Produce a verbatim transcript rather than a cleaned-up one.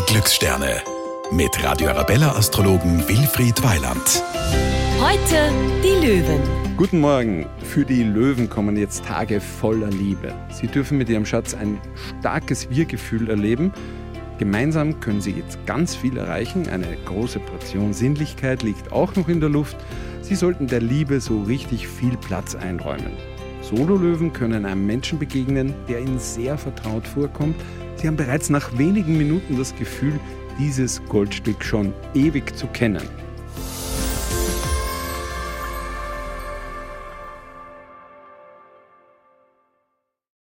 Glückssterne mit Radio Arabella Astrologen Wilfried Weiland. Heute die Löwen. Guten Morgen. Für die Löwen kommen jetzt Tage voller Liebe. Sie dürfen mit ihrem Schatz ein starkes Wir-Gefühl erleben. Gemeinsam können sie jetzt ganz viel erreichen. Eine große Portion Sinnlichkeit liegt auch noch in der Luft. Sie sollten der Liebe so richtig viel Platz einräumen. Sololöwen können einem Menschen begegnen, der ihnen sehr vertraut vorkommt. Sie haben bereits nach wenigen Minuten das Gefühl, dieses Goldstück schon ewig zu kennen.